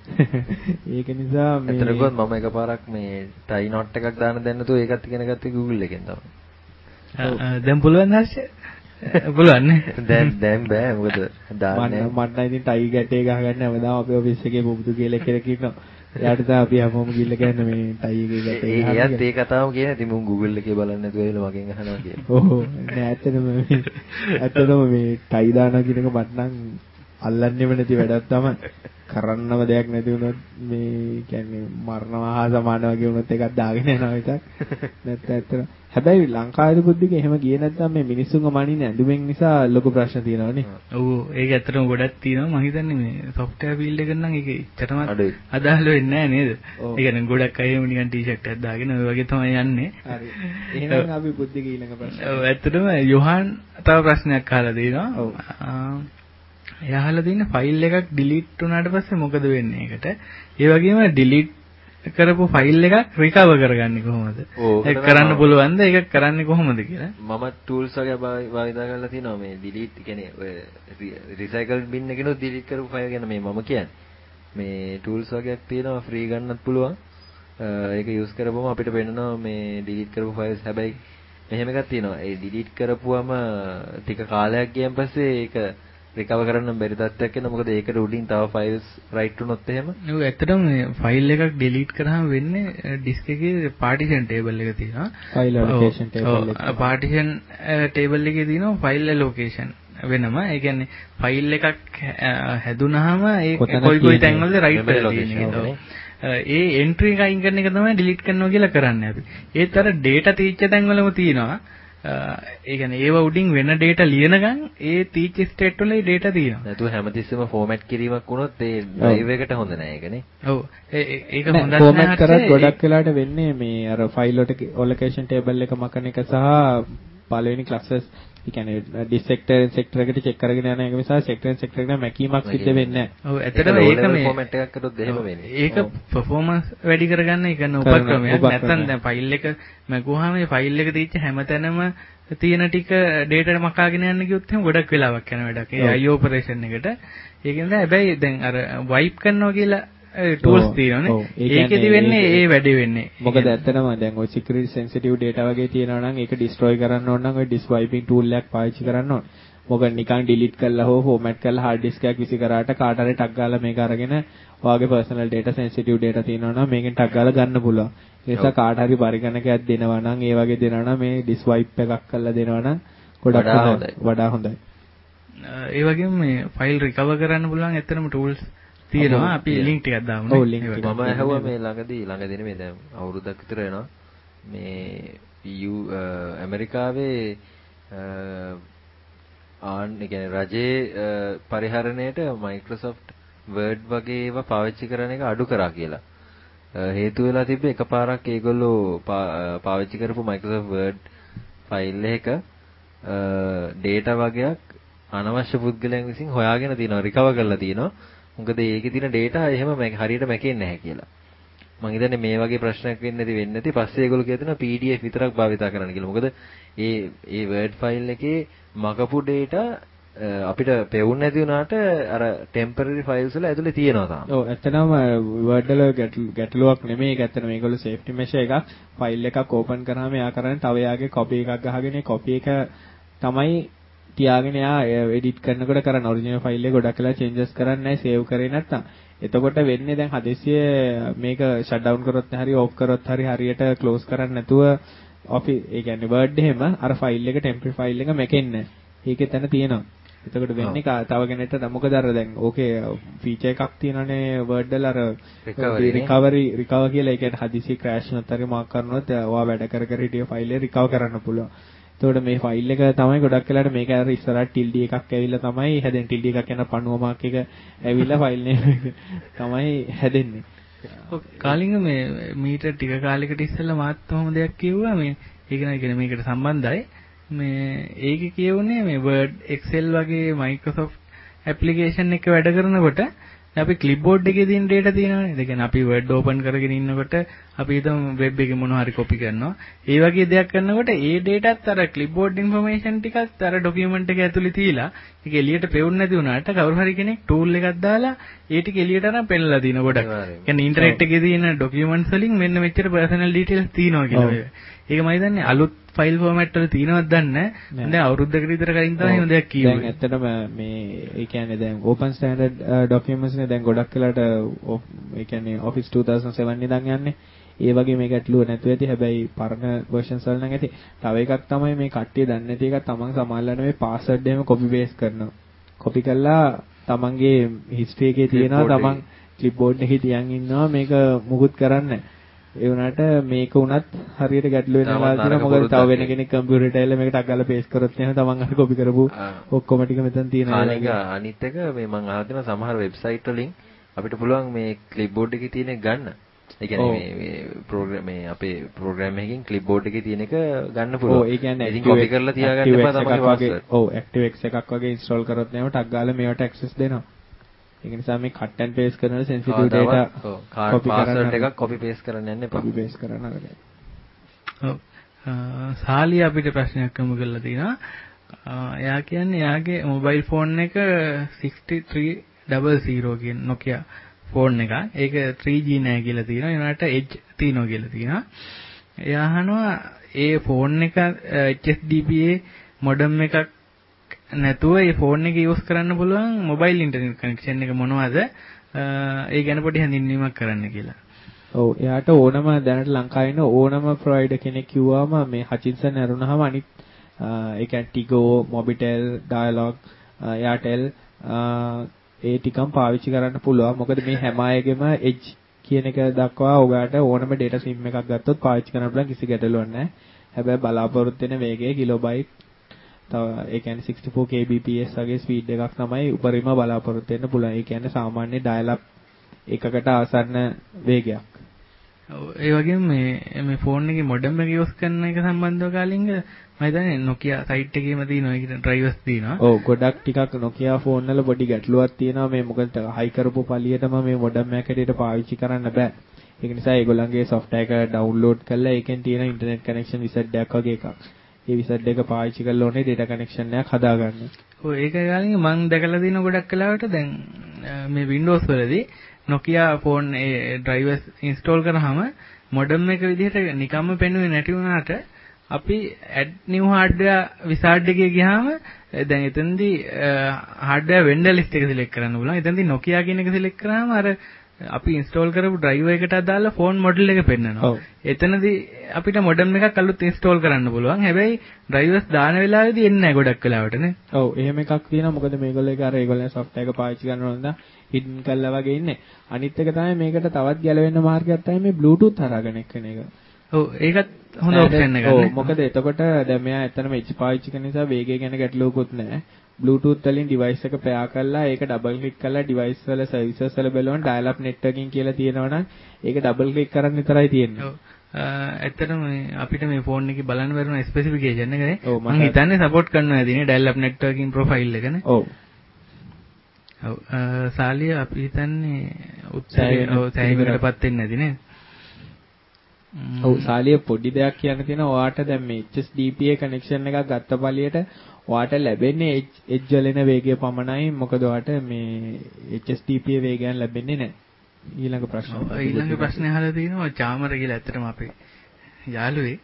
ඒක නිසා මේ එතනකොත් මම එකපාරක් මේ ටයි නොට් එකක් දාන්න දැන් නැතුව ඒකත් ඉගෙන ගත්තේ Google එකෙන් තමයි. දැන් පුළුවන් හර්ෂ? පුළුවන් නේ. දැන් දැන් බෑ මොකද දාන්නේ. මම මට නම් ඉතින් ටයි ගැටේ ගහගන්න හැමදාම අපේ ඔෆිස් එකේ පුබුදු කියලා කෙනෙක් ඉන්නවා. එයාට තමයි අපි හැමෝම ගිහිල්ලා කියන්නේ මේ ටයි එකේ ගැටේ ගහන්න. එයාත් ඒ කතාවම කියන්නේ ඉතින් මම Google එකේ බලන්නේ නැතුව ඇවිල්ලා මගෙන් අහනවා කියලා. ඔව් නෑ ඇත්තටම මේ ඇත්තටම මේ ටයි දානවා කියන එක මට නම් අල්ලන්නේම නැති වැඩක් තමයි. කරන්නම දෙයක් නැති වුණොත් මේ කියන්නේ මරණවා හා සමාන වගේ වුණොත් එකක් දාගෙන යනවා විතරක්. නැත්නම් ඇත්තට හැබැයි ලංකාවේ බුද්ධික එහෙම ගියේ නැත්නම් මේ මිනිස්සුන්ව මනින්නේ ඇඳුමෙන් නිසා ලොකු ප්‍රශ්න තියෙනවා නේ. ඔව් ඒක ඇත්තටම ගොඩක් තියෙනවා. මම හිතන්නේ මේ software field එක නම් ඒක ඉච්චරම අදාළ වෙන්නේ නැහැ නේද? ඒ කියන්නේ ගොඩක් අය එහෙම නිකන් ටී-ෂර්ට් එකක් දාගෙන ඔය වගේ තමයි යන්නේ. හරි. එහෙනම් අපි බුද්ධික ඊළඟ ප්‍රශ්න. ඔව් ඇත්තටම යොහාන් තව ප්‍රශ්නයක් අහලා දෙනවා. ඔව්. එයා අහලා තියෙන ෆයිල් එකක් ඩිලීට් වුණාට පස්සේ මොකද වෙන්නේ ඒකට? ඒ වගේම ඩිලීට් කරපු ෆයිල් එකක් රිකවර් කරගන්නේ කොහොමද? ඒක කරන්න පුළුවන්ද? ඒක කරන්නේ කොහොමද කියලා? මම ටූල්ස් වගේ භාවිතා කරලා තියෙනවා මේ ඩිලීට් කියන්නේ ඔය රිසයිකල් බින් එකනොත් ඩිලීට් කරපු ෆයිල් ගැන මේ මම කියන්නේ. මේ ටූල්ස් වගේක් තියෙනවා ෆ්‍රී ගන්නත් පුළුවන්. ඒක යූස් කරපුවම අපිට වෙනවා මේ ඩිලීට් කරපු ෆයිල්ස් හැබැයි මෙහෙම එකක් තියෙනවා. ඒ ඩිලීට් කරපුවම ටික කාලයක් ගියන් පස්සේ ඒක රිකවර් කරන්න බැරි තත්ත්වයක් එනවා. මොකද ඒකට උඩින් තව ෆයිල්ස් රයිට් වුණොත් එහෙම. ඔව් ඇත්තටම මේ ෆයිල් එකක් ඩිලීට් කරාම වෙන්නේ ඩිස්ක් එකේ පාටිෂන් ටේබල් එක තියෙනවා. ෆයිල් ඇලොකේෂන් ටේබල් එක. ඔව් පාටිෂන් ටේබල් එකේ තියෙනවා ෆයිල් ඇලොකේෂන් වෙනම. ඒ කියන්නේ ෆයිල් එකක් හැදුනහම ඒ කොයි කොයි තැන්වලද රයිට් කරලා තියෙන්නේ. ඒ එන්ට්‍රි එක අයින් කරන එක තමයි ඩිලීට් කරනවා කියලා කරන්නේ අපි. ඒත් අර ඩේටා තීච්ච තැන්වලම තියෙනවා. ඒ කියන්නේ ඒව උඩින් වෙන data ලියනකම් ඒ teach state වල ඒ data තියෙනවා. නැතුව හැමතිස්සෙම format කිරීමක් වුණොත් ඒ drive එකට හොඳ නෑ ඒකනේ. ඔව්. ඒක හොඳ නැහැ. format කරත් ගොඩක් වෙලාට වෙන්නේ මේ අර file වලට allocation table එක මකන එක සහ පළවෙනි classes ඒ කියන්නේ disk sector sector එකට check කරගෙන යන එක නිසා sector sector එකට මැකීමක් සිද්ධ වෙන්නේ නැහැ. ඔව් ඇත්තටම ඒක මේ format එකක් කරොත් එහෙම වෙන්නේ. ඒක performance වැඩි කරගන්න ඒ කියන්නේ උපක්‍රමයක්. නැත්නම් දැන් file එක මැකුවාම මේ file එක තියෙච්ච හැමතැනම තියෙන ටික data මකාගෙන යන්න කිව්වොත් එහෙනම් ගොඩක් වෙලාවක් යන වැඩක්. ඒ I O operation එකට. ඒකෙන්ද හැබැයි දැන් අර wipe කරනවා කියලා tools තියෙනවානේ. ඒකෙදි වෙන්නේ ඒ වැඩේ වෙන්නේ. මොකද ඇත්තටම දැන් ඔය security sensitive data වගේ තියෙනවා නම් ඒක destroy කරන්න ඕන නම් ඔය disk wiping tool එකක් පාවිච්චි කරන්න ඕන. මොකද නිකන් delete කරලා හෝ format කරලා hard disk එකක් විසි කරාට කාට හරි ටක් ගාලා මේක අරගෙන ඔයාගේ personal data sensitive data තියෙනවා නම් මේකෙන් ටක් ගාලා ගන්න පුළුවන්. ඒ නිසා කාට හරි පරිගණකයක් දෙනවා නම් ඒ වගේ දෙනවා නම් මේ disk wipe එකක් කරලා දෙනවා නම් ගොඩක් හොඳයි. වඩා හොඳයි. ඒ වගේම මේ ෆයිල් recover කරන්න පුළුවන් ඇත්තටම tools තියෙනවා. අපි link ටිකක් දාමු නේ. ඔව් link ටික. මම ඇහුවා මේ ළඟදී ළඟදී මේ දැන් අවුරුද්දක් විතර වෙනවා. මේ යු ඇමරිකාවේ ආන් කියන්නේ රජයේ පරිහරණයට Microsoft Word වගේ ඒවා පාවිච්චි කරන එක අඩු කරා කියලා. හේතු වෙලා තිබ්බේ එකපාරක් ඒගොල්ලෝ පාවිච්චි කරපු Microsoft Word ෆයිල් එක data වගේක් අනවශ්‍ය පුද්ගලයන් විසින් හොයාගෙන තියෙනවා, recover කරලා තියෙනවා. මොකද ඒකේ තියෙන data එහෙම හරියට මැකෙන්නේ නැහැ කියලා. මම හිතන්නේ මේ වගේ ප්‍රශ්නයක් වෙන්නේ නැති වෙන්නේ නැති. පස්සේ ඒගොල්ලෝ කියනවා P D F විතරක් භාවිතා කරන්න කියලා. මොකද ඒ ඒ Word ෆයිල් එකේ මකපු data අපිට පෙවුන්නේ නැති වුණාට අර temporary files වල ඇතුලේ තියෙනවා තාම. ඔව් ඇත්තටම Word වල ගැටලුවක් නෙමෙයි. ඒක ඇත්තටම මේගොල්ලෝ safety measure එකක් ෆයිල් එකක් open කරාම එයා කරන්නේ තව එයාගේ copy එකක් ගහගෙන ඒ copy එක තමයි තියාගෙන එයා edit කරනකොට කරන original file එක ගොඩක් වෙලා changes කරන්නේ නැහැ save කරේ නැත්තම්. එතකොට වෙන්නේ දැන් හදිස්සියේ මේක shut down කරොත් හරි off කරොත් හරි හරියට close කරන්නේ නැතුව office ඒ කියන්නේ Word එහෙම අර file එක temporary file එක මැකෙන්නේ නැහැ. ඒකේ තැන තියෙනවා. එතකොට වෙන්නේ තව කෙනෙක්ට මොකද අර දැන් ඕකේ ෆීචර් එකක් තියෙනනේ Word වල අර recovery recover කියලා. ඒ කියන්නේ හදිසි crash වුණත් හරි මාක් කරනොත් ඔයා වැඩ කර කර හිටිය ෆයිල් එක recover කරන්න පුළුවන්. එතකොට මේ ෆයිල් එක තමයි ගොඩක් වෙලාට මේක අර ඉස්සරහට tilde එකක් ඇවිල්ලා තමයි හැදෙන්නේ. tilde එකක් යන පණුව මාක් එක ඇවිල්ලා ෆයිල් name තමයි හැදෙන්නේ. ඔව් කාලින්ග මේ මීටර් ටික කාලයකට ඉස්සෙල්ලා මාත් කොහොම දෙයක් කිව්වා මේ ඒක නයි කියන්නේ මේකට සම්බන්ධයි. මේ ඒකේ කියවුනේ මේ Word Excel වගේ Microsoft application එක වැඩ කරනකොට අපි clipboard එකේ තියෙන data තියෙනවානේ. ඒ කියන්නේ අපි Word open කරගෙන ඉන්නකොට අපි හිතමු web එකේ මොනවා හරි copy කරනවා. ඒ වගේ දෙයක් කරනකොට ඒ dataත් අර clipboard information ටිකත් අර document එක ඇතුලේ තියලා ඒක එළියට පෙවුන්නේ නැති වුණාට කවුරු හරි කෙනෙක් tool එකක් දාලා ඒ ටික එළියට අරන් පෙන්නලා දින ගොඩක්. ඒ කියන්නේ internet එකේ තියෙන documents වලින් මෙන්න මෙච්චර personal details තියෙනවා කියලා. ඒක මම හිතන්නේ අලුත් ෆයිල් ෆෝමැට් වල තියෙනවද දන්නේ නැහැ. දැන් අවුරුද්දකට විතර කලින් තමයි එහෙම දෙයක් කිව්වේ. දැන් ඇත්තටම මේ ඒ කියන්නේ දැන් open standard documents නේ දැන් ගොඩක් වෙලාට ඒ කියන්නේ Office two thousand seven ඉඳන් යන්නේ. ඒ වගේ මේ ගැටලුව නැතුව ඇති. හැබැයි පරණ versions වල නම් ඇති. තව එකක් තමයි මේ කට්ටිය දන්නේ නැති එක තමන් සමාල්ලන මේ password එහෙම copy paste කරනවා. copy කරලා තමන්ගේ history එකේ තියෙනවා තමන් clipboard එකේ තියන් ඉන්නවා මේක මුකුත් කරන්නේ නැහැ. ඒ වුණාට මේක උනත් හරියට ගැටලු වෙනවා කියලා මොකද තව වෙන කෙනෙක් කම්පියුටර් එකට ඇවිල්ලා මේකට අග්ගලා පේස්ට් කරොත් එහෙනම් තමන් අර කොපි කරපු ඔක්කොම ටික මෙතන තියෙනවා. අනිත් එක මේ මම අහලා තියෙන සමහර වෙබ්සයිට් වලින් අපිට පුළුවන් මේ ක්ලිප්බෝඩ් එකේ තියෙන ගන්න. ඒ කියන්නේ මේ මේ ප්‍රෝග්‍රෑම් මේ අපේ ප්‍රෝග්‍රෑම් එකකින් ක්ලිප්බෝඩ් එකේ තියෙන එක ගන්න පුළුවන්. ඔව් ඒ කියන්නේ ඉතින් කොපි කරලා තියාගන්න එපා තමයි පාස්වර්ඩ්. ඔව් ActiveX එකක් වගේ ඉන්ස්ටෝල් කරොත් නේම ටක් ගාලා මේවට ඇක්සස් දෙනවා. ඒක නිසා මේ cut and paste කරන sensitive data copy password එකක් copy paste කරන්න යන්න එපා. copy paste කරන්න අරගෙන. ඔව්. සාලිය අපිට ප්‍රශ්නයක් අහමු කරලා තිනවා. එයා කියන්නේ එයාගේ mobile phone එක six three zero zero කියන Nokia phone එක. ඒක three G නෑ කියලා තියෙනවා. ඒනට Edge තියෙනවා කියලා තියෙනවා. එයා අහනවා ඒ phone එක H S D P A modem එකක් නැතුව ඒ ෆෝන් එක යූස් කරන්න පුළුවන් මොබයිල් ඉන්ටර්නෙට් කනෙක්ෂන් එක මොනවද? ඒ ගැන පොඩි හැඳින්වීමක් කරන්න කියලා. ඔව් එයාට ඕනම දැනට ලංකාවේ ඉන්න ඕනම ප්‍රොවයිඩර් කෙනෙක් කිව්වම මේ හචින්සන් ඇරුණාම අනිත් ඒ කියන්නේ Tigo, Mobitel, Dialog, Airtel ඒ ටිකම් පාවිච්චි කරන්න පුළුවන්. මොකද මේ හැම අයගෙම Edge කියන එක දක්වා ඔයාලට ඕනම data sim එකක් ගත්තොත් පාවිච්චි කරන්න පුළුවන් කිසි ගැටලුවක් නැහැ. හැබැයි බලාපොරොත්තු වෙන වේගය කිලෝබයිට් තව ඒ කියන්නේ sixty-four K B P S වගේ ස්පීඩ් එකක් තමයි උපරිම බලාපොරොත්තු වෙන්න පුළුවන්. ඒ කියන්නේ සාමාන්‍ය ඩයල් අප් එකකට ආසන්න වේගයක්. ඔව් ඒ වගේම මේ මේ ෆෝන් එකේ මොඩම් එක යූස් කරන එක සම්බන්ධව කාලින්ග මම හිතන්නේ Nokia සයිට් එකේම තියෙනවා ඒක ඩ්‍රයිවර්ස් තියෙනවා. ඔව් ගොඩක් ටිකක් Nokia ෆෝන් වල පොඩි ගැටලුවක් තියෙනවා මේ මොකද හයි කරපු පළියටම මේ මොඩම් එකක් හැටියට පාවිච්චි කරන්න බෑ. ඒක නිසා ඒගොල්ලන්ගේ software එක download කරලා ඒකෙන් තියෙන internet connection wizard එකක් වගේ එකක්. ඒ wizard එක පාවිච්චි කරලා ඕනේ data connection එකක් හදාගන්න. ඔව් ඒක කාලින්ග මම දැකලා තියෙන ගොඩක් කලාවට දැන් මේ Windows වලදී Nokia phone ඒ drivers install කරාම modem එක විදිහට නිකම්ම පෙන්වන්නේ නැති වුණාට අපි add new hardware wizard එකේ ගියාම දැන් එතනදී hardware vendor list එක select කරන්න පුළුවන්. එතනදී Nokia කියන එක select කරාම අර අපි install කරපු driver එකට අදාළ phone model එක පෙන්නනවා. එතනදී අපිට modem එකක් අලුත් install කරන්න පුළුවන්. හැබැයි drivers දාන වෙලාවේදී එන්නේ නැහැ ගොඩක් වෙලාවට නේ. ඔව් එහෙම එකක් තියෙනවා. මොකද මේගොල්ලෝ ඒක අර ඒගොල්ලෝ software එක පාවිච්චි කරනවා නම් hidden කරලා වගේ ඉන්නේ. අනිත් එක තමයි මේකට තවත් ගැලවෙන්න මාර්ගයක් තමයි මේ Bluetooth හරහාගෙන එක්කන එක. ඔව් ඒකත් හොඳ ඔප්ෂන් එකක් නේ. ඔව් මොකද එතකොට දැන් මෙයා ඇත්තටම H පාවිච්චි කරන නිසා වේගය ගැන ගැටලුවකුත් නැහැ. Bluetooth වලින් device එක pair කරලා ඒක double click කරලා device වල services වල බලවන dial up networking කියලා තියෙනවා නම් ඒක double click කරන් විතරයි තියෙන්නේ. ඔව්. ඇත්තටම අපිට මේ ෆෝන් එකේ බලන්න බැරුණ ස්පෙસિෆිකේෂන් එක නේ. මම හිතන්නේ support කරනවා ඇතිනේ dial up networking profile එක නේ. ඔව්. ඔව් සාලිය අපි හිතන්නේ උත්සාහය ඔව් සෑහීමකටපත් වෙන්නේ නැති නේද? ඔව් සාලිය පොඩි දෙයක් කියන්න තියෙනවා. ඔයාට දැන් මේ H S D P A connection එකක් ගත්ත පළියට ඔයාට ලැබෙන්නේ edge වල එන වේගය පමණයි. මොකද ඔයාට මේ H S D P A වේගයන් ලැබෙන්නේ නැහැ. ඊළඟ ප්‍රශ්න. ඊළඟ ප්‍රශ්නේ අහලා තියෙනවා චාමර කියලා. ඇත්තටම අපේ යාළුවේ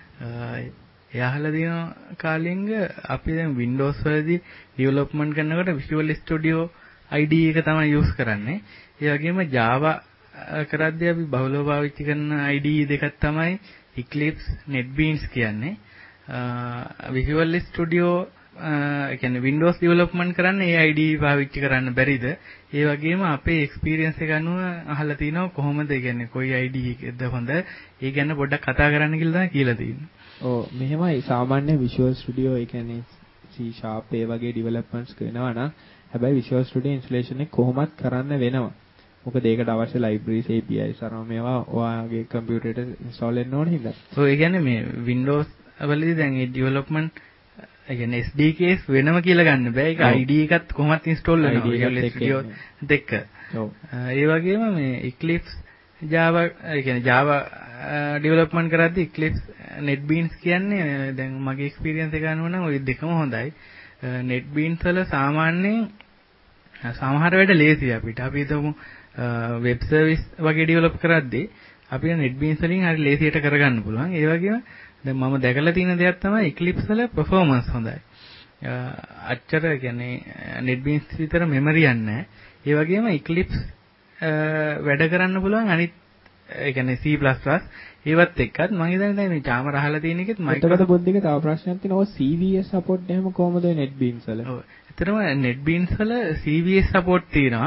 එයා අහලා තියෙනවා කාලින්ග අපි දැන් Windows වලදී development කරනකොට Visual Studio I D එක තමයි use කරන්නේ. ඒ වගේම Java කරද්දී අපි බහුලව පාවිච්චි කරන I D E දෙකක් තමයි Eclipse, NetBeans කියන්නේ. Visual Studio ඒ කියන්නේ Windows development කරන්න ඒ I D E පාවිච්චි කරන්න බැරිද? ඒ වගේම අපේ experience එක අනුව අහලා තිනවා කොහොමද ඒ කියන්නේ කොයි I D E එකද හොඳ? ඒ ගැන පොඩ්ඩක් කතා කරන්න කියලා තමයි කියලා තියෙන්නේ. ඔව් මෙහෙමයි සාමාන්‍ය Visual Studio ඒ කියන්නේ C Sharp ඒ වගේ developments කරනවා නම් හැබැයි Visual Studio installation එක කොහොමත් කරන්න වෙනවා. මොකද ඒකට අවශ්‍ය libraries A P Is අරම මේවා ඔයාගේ computer එකට install වෙන්න ඕන හින්දා. ඔව් ඒ කියන්නේ මේ Windows වලදී දැන් ඒ development ඒ කියන්නේ S D Ks වෙනම කියලා ගන්න බෑ. ඒක I D එකත් කොහොමත් install වෙනවා. Visual Studio දෙක. ඔව්. ඒ වගේම මේ Eclipse Java ඒ කියන්නේ Java development කරද්දී Eclipse NetBeans කියන්නේ දැන් මගේ experience එක අනුව නම් ওই දෙකම හොඳයි. NetBeans වල සාමාන්‍යයෙන් සමහර වෙලට ලේසියි අපිට. අපි හිතමු web service වගේ develop කරද්දී අපිට NetBeans වලින් හරි ලේසියට කරගන්න පුළුවන්. ඒ වගේම දැන් මම දැකලා තියෙන දෙයක් තමයි Eclipse වල performance හොඳයි. අච්චර කියන්නේ NetBeans විතර memory යන්නේ නැහැ. ඒ වගේම Eclipse වැඩ කරන්න පුළුවන් අනිත් ඒ කියන්නේ C plus plus ඒවත් එක්කත් මම හිතන්නේ දැන් මේ චාමර අහලා තියෙන එකෙත් මයික්‍රොසොෆ්ට් බොද්දික තව ප්‍රශ්නයක් තියෙනවා. C V S support එහෙම කොහොමද NetBeans වල? ඔව්. ඇත්තටම NetBeans වල C V S support තියෙනවා.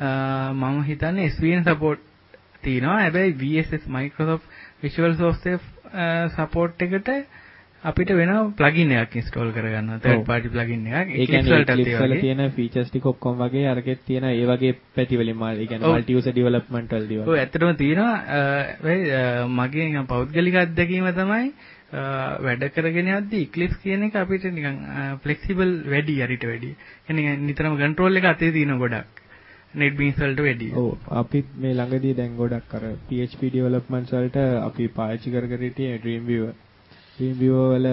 මම හිතන්නේ S V N support තියෙනවා. හැබැයි V S S Microsoft Visual Software support එකට අපිට වෙන plugin එකක් install කරගන්නවා. third party plugin එකක්. ඒ කියන්නේ Eclipse වල තියෙන features ටික ඔක්කොම වගේ අරගෙත් තියෙන ඒ වගේ පැති වලින් මා ඒ කියන්නේ multi user development වලදී වගේ. ඔව් ඇත්තටම තියෙනවා. මගේ නිකන් පෞද්ගලික අත්දැකීම තමයි වැඩ කරගෙන යද්දී Eclipse කියන එක අපිට නිකන් flexible වැඩි හරිට වැඩි. කියන්නේ නිතරම control එක අතේ තියෙන ගොඩක්. NetBeans වලට වැඩි. ඔව් අපි මේ ළඟදී දැන් ගොඩක් අර P H P developments වලට අපි පාවිච්චි කර කර හිටියේ Dreamweaver. Dreamweaver වල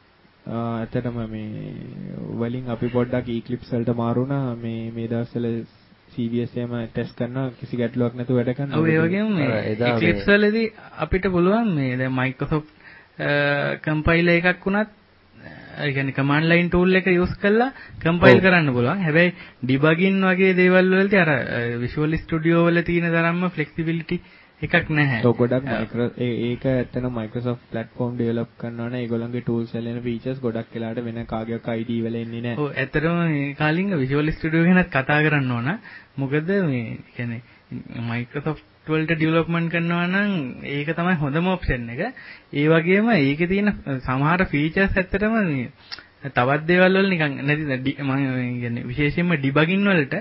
ඇත්තටම මේ වලින් අපි පොඩ්ඩක් Eclipse වලට මාරු වුණා. මේ මේ දවස්වල C V S එකම ටෙස්ට් කරනවා කිසි ගැටලුවක් නැතුව වැඩ කරනවා. ඔව් ඒ වගේම මේ Eclipse වලදී අපිට පුළුවන් මේ දැන් Microsoft compiler එකක් වුණත් ඒ කියන්නේ command line tool එක use කරලා compile කරන්න පුළුවන්. හැබැයි debugging වගේ දේවල් වලදී අර Visual Studio වල තියෙන තරම්ම flexibility එකක් නැහැ. ඔව් ගොඩක් මයික්‍රෝ ඒක ඇත්තටම Microsoft platform develop කරනවා නම් ඒගොල්ලන්ගේ tools වල එන features ගොඩක් වෙලාට වෙන කාගේක I D වල එන්නේ නැහැ. ඔව් ඇත්තටම මේ කාලින්ග Visual Studio ගැනත් කතා කරන්න ඕන. මොකද මේ කියන්නේ Microsoft වලට development කරනවා නම් ඒක තමයි හොඳම option එක. ඒ වගේම ඒකේ තියෙන සමහර features ඇත්තටම මේ තවත් දේවල් වල නිකන් නැති මම කියන්නේ විශේෂයෙන්ම debugging වලට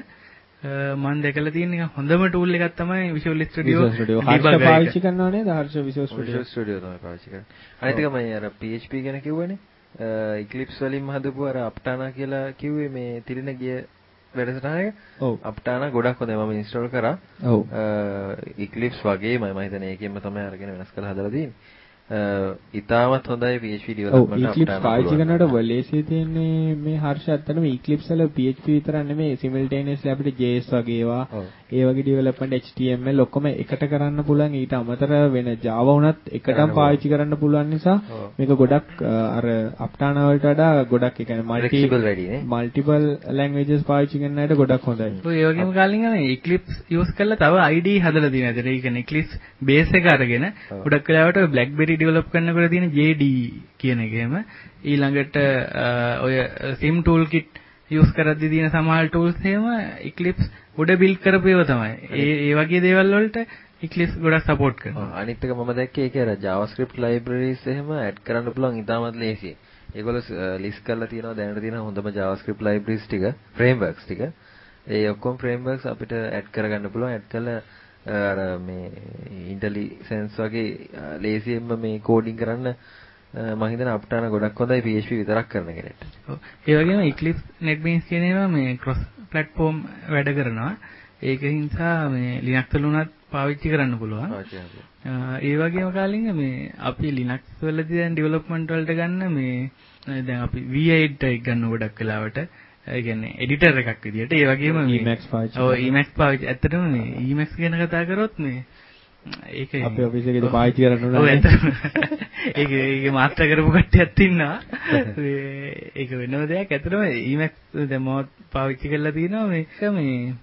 මම දැකලා තියෙන නිකන් හොඳම tool එකක් තමයි Visual Studio. හර්ෂ පාවිච්චි කරනවා නේද? Harsha Visual Studio. Visual Studio තමයි පාවිච්චි කරන්නේ. අනිත් එක මම අර P H P ගැන කිව්වනේ. Eclipse වලින්ම හදපු අර Aptana කියලා කිව්වේ මේ තිරින ගිය වැඩසටහනක. ඔව්. Aptana ගොඩක් හොඳයි. මම install කරා. ඔව්. Eclipse වගේම මම හිතන්නේ ඒකෙන්ම තමයි අරගෙන වෙනස් කරලා හදලා තියෙන්නේ. ඉතාමත් හොඳයි P H P development අප්ටාන. ඔව් Eclipse පාවිච්චි කරනකොට වලේසිය තියෙන්නේ මේ හර්ෂ අත්තනම Eclipse වල P H P විතරක් නෙමෙයි simultaneously අපිට J S වගේ ඒවා ඒ වගේ development H T M L ඔක්කොම එකට කරන්න පුළුවන්. ඊට අමතරව වෙන Java උනත් එකටම පාවිච්චි කරන්න පුළුවන් නිසා මේක ගොඩක් අර අප්ටාන වලට වඩා ගොඩක් ඒ කියන්නේ මල්ටිපල් වැඩි නේ. මල්ටිපල් ලැන්ග්වේජස් පාවිච්චි කරන අයට ගොඩක් හොඳයි. ඔය ඒ වගේම කාලින් අනේ Eclipse use කරලා තව I D E හදලා තියෙනවා. ඒ කියන්නේ Eclipse base එක අරගෙන ගොඩක් වෙලාවට BlackBerry develop කරනකොට තියෙන J D E කියන එකේම ඊළඟට ඔය sim toolkit use කරද්දී තියෙන සමහර tools එහෙම Eclipse උඩ build කරපේව තමයි. ඒ ඒ වගේ දේවල් වලට Eclipse ගොඩක් support කරනවා. අනිත් එක මම දැක්කේ ඒක අර JavaScript libraries එහෙම add කරන්න පුළුවන් ඉතාමත් ලේසියි. ඒගොල්ලෝ list කරලා තියෙනවා දැනට තියෙන හොඳම JavaScript libraries ටික, frameworks ටික. ඒ ඔක්කොම frameworks අපිට add කරගන්න පුළුවන්. add කරලා අර මේ intelligence වගේ ලේසියෙන්ම මේ coding කරන්න මම හිතන අප්ටාන ගොඩක් හොඳයි P H P විතරක් කරන කෙනෙක්ට. ඔව්. ඒ වගේම Eclipse NetBeans කියන ඒවා මේ cross platform වැඩ කරනවා. ඒක නිසා මේ Linux වල උනත් පාවිච්චි කරන්න පුළුවන්. ඒ වගේම කාලින් මේ අපි Linux වලදී දැන් development වලට ගන්න මේ දැන් අපි V eight එක ගන්න ගොඩක් වෙලාවට ඒ කියන්නේ editor එකක් විදියට. ඒ වගේම Emacs පාවිච්චි. ඔව් Emacs පාවිච්චි. ඇත්තටම මේ Emacs ගැන කතා කරොත් මේ ඒක අපේ ඔෆිස් එකේදී පාවිච්චි කරන්න ඕනේ. ඔව් ඇත්තටම. ඒක ඒක මාස්ටර් කරපු කට්ටියක් ඉන්නවා. ඒක වෙනම දෙයක්. ඇත්තටම Emacs දැන් මම පාවිච්චි කරලා තියෙනවා මේක මේ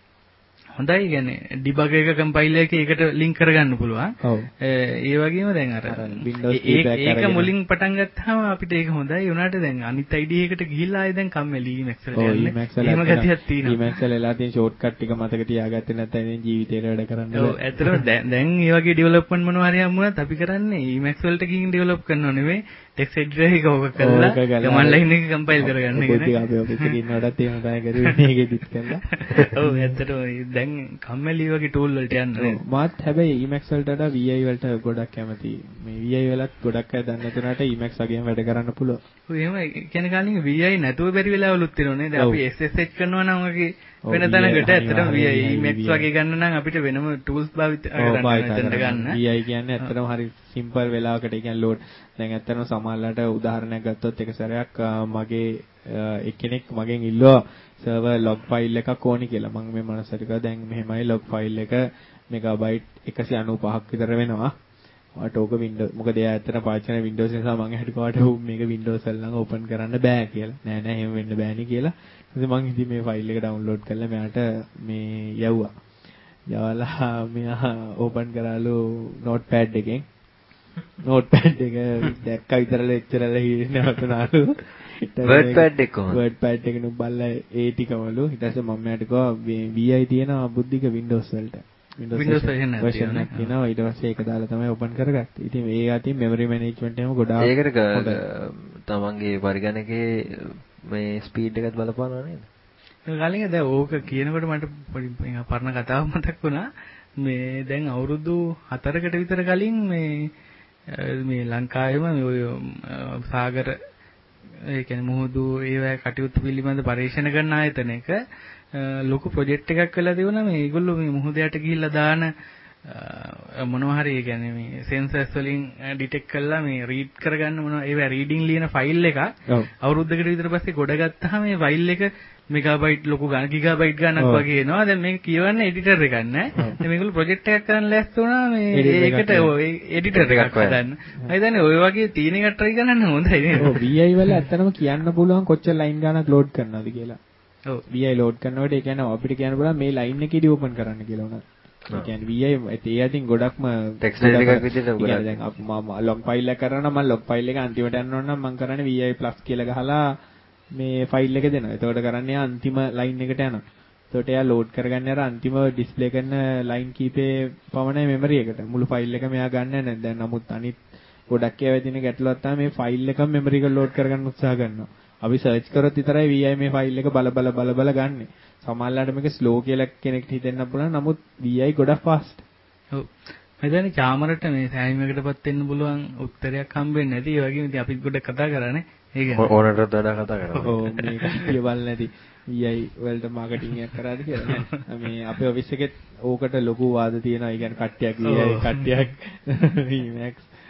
හොඳයි කියන්නේ ඩිබග් එක කම්පයිලර් එකේ ඒකට ලින්ක් කරගන්න පුළුවන්. ඔව්. ඒ වගේම දැන් අර Windows feedback ඒක මුලින් පටන් ගත්තාම අපිට ඒක හොඳයි. උනාට දැන් අනිත් I D E එකට ගිහිල්ලා ආයෙ දැන් කම්මැලි Emacs වලට යන්නේ. එහෙම ගතියක් තියෙනවා. Emacs වල එලා තියෙන ෂෝට්කට් ටික මතක තියාගත්තේ නැත්නම් ඉතින් ජීවිතේට වැඩ කරන්න බෑ. ඔව් ඇත්තටම දැන් මේ වගේ ඩෙවලොප්මන්ට් මොනවා හරි හම්බුනත් අපි කරන්නේ Emacs වලට ගිහින් ඩෙවලොප් කරනව නෙමෙයි. ටෙක්ස්ට් එඩිටර් එක ඕක කරලා කමාන්ඩ් ලයින් එක කම්පයිල් කරගන්න එක. පොඩි අපේ ඔෆිස් එකේ ඉන්නකොටත් එහෙම තමයි කරුවේ මේකෙදිත් කරලා. ඔව් ඇත්තටම දැන් කම්මැලි වගේ ටූල් වලට යන්නේ. මාත් හැබැයි Emacs වලට වඩා V I වලට ගොඩක් කැමතියි. මේ V I වලත් ගොඩක් අය දන්නේ නැතුනට Emacs වගේම වැඩ කරන්න පුළුවන්. ඔව් එහෙම කියන්නේ කාලින් V I නැතුව බැරි වෙලාවලුත් තියෙනවා නේද? අපි S S H කරනවා නම් වගේ වෙන තැනකට ඇත්තටම V I Emacs වගේ ගන්න නම් අපිට වෙනම tools භාවිත කරන්න ගන්න. V I කියන්නේ ඇත්තටම හරි simple වෙලාවකට කියන්නේ load. දැන් ඇත්තටම සමහරලාට උදාහරණයක් ගත්තොත් එක සැරයක් මගේ එක්කෙනෙක් මගෙන් ඉල්ලුවා server log file එකක් ඕනි කියලා. මම මේ මනසට කිව්වා දැන් මෙහෙමයි log file එක megabyte එකසිය අනූපහක් විතර වෙනවා. ඔයාට ඕක Windows මොකද එයා ඇත්තට පාවිච්චි කරන Windows නිසා මම හිතුවට කොහොමද මේක Windows වල නම් open කරන්න බෑ කියලා. නෑ නෑ එහෙම වෙන්න බෑනේ කියලා. ඉතින් මං ඉතින් මේ ෆයිල් එක download කරලා මෙයාට මේ යවුවා. යවලා මෙයා open කරාලු notepad එකෙන්. notepad එක දැක්ක විතරලා එච්චරලා හිනවතුනාලු. wordpad එක කොහොමද? wordpad එක නුඹ බලලා ඒ ටිකමලු. ඊට පස්සේ මම මෙයාට කිව්වා V I තියෙනවා බුද්ධික Windows වලට. Windows version එකක් තියෙනවා. ඊට පස්සේ ඒක දාලා තමයි open කරගත්තේ. ඉතින් ඒ අතින් memory management එකම ගොඩාක් ඒකට තමන්ගේ පරිගණකයේ මේ ස්පීඩ් එකත් බලපානවා නේද? ඒ කලින් දැන් ඕක කියනකොට මට පොඩි පරණ කතාවක් මතක් වුණා. මේ දැන් අවුරුදු හතරකට විතර කලින් මේ මේ ලංකාවේම මේ ඔය සාගර ඒ කියන්නේ මුහුදු ඒවැ කටයුතු පිළිබඳ පරීක්ෂණ කරන ආයතනයක ලොකු ප්‍රොජෙක්ට් එකක් වෙලා තිබුණා. මේ ඒගොල්ලෝ මේ මුහුදයට ගිහිල්ලා දාන මොනවා හරි ඒ කියන්නේ මේ සෙන්සර්ස් වලින් ඩිටෙක්ට් කරලා මේ රීඩ් කරගන්න මොනවා ඒවා රීඩින් ලියන ෆයිල් එක අවුරුද්දකට විතර පස්සේ ගොඩ ගත්තාම මේ ෆයිල් එක මෙගාබයිට් ලොකු ගණන් ගිගාබයිට් ගණනක් වගේ එනවා. දැන් මේක කියවන්නේ එඩිටර් එකක් නෑ. දැන් මේගොල්ලෝ ප්‍රොජෙක්ට් එකක් කරන්න ලෑස්ති වුණා මේ ඒකට එඩිටර් එකක් හදන්න. මම හිතන්නේ ඔය වගේ තීන එකක් try කරන්න හොඳයි නේද? ඔව් V I වල ඇත්තටම කියන්න පුළුවන් කොච්චර ලයින් ගණනක් ලෝඩ් කරනවද කියලා. ඔව් V I ලෝඩ් කරනකොට ඒ කියන්නේ අපිට කියන්න පුළුවන් මේ ලයින් එකේදී ඕපන් කරන්න කියලා උනා. ඒ කියන්නේ V I ඒ අතින් ගොඩක්ම ටෙක්ස්ට් එකක් විදිහට උගලා. දැන් මම log file එක කරනවා නම් මම log file එක අන්තිමට යන්න ඕන නම් මම කරන්නේ V I plus කියලා ගහලා මේ ෆයිල් එක දෙනවා. එතකොට කරන්නේ අන්තිම ලයින් එකට යනවා. එතකොට එයා ලෝඩ් කරගන්නේ අර අන්තිම ඩිස්ප්ලේ කරන ලයින් කීපේ පමණයි මෙමරි එකට. මුළු ෆයිල් එකම එයා ගන්නෑ නේද? දැන් නමුත් අනිත් ගොඩක් ඒවා තියෙන ගැටලුවක් තමයි මේ ෆයිල් එකම මෙමරි එක ලෝඩ් කරගන්න උත්සාහ කරනවා. අපි සර්ච් කරොත් විතරයි V I මේ ෆයිල් එක බල බල බල බල ගන්නෙ. සමහරවිට මේක ස්ලෝ කියලා කෙනෙක්ට හිතෙන්න පුළුවන්. නමුත් V I ගොඩක් ෆාස්ට්. ඔව්. මෙතන චාමරට මේ සෑහීමකටපත් වෙන්න පුළුවන් උත්තරයක් හම්බෙන්නේ නැති. ඒ වගේම ඉතින් අපි ගොඩක් කතා කරානේ. ඒක ඕනටත් වඩා කතා කරනවා. ඔව් මේක කියවල් නැති V I වලට මාකටිං එකක් කරාද කියලා නෑ. මේ අපේ ඔෆිස් එකෙත් ඕකට ලොකු වාද තියෙනවා. ඒ කියන්නේ කට්ටියක් V I කට්ටියක් Emacs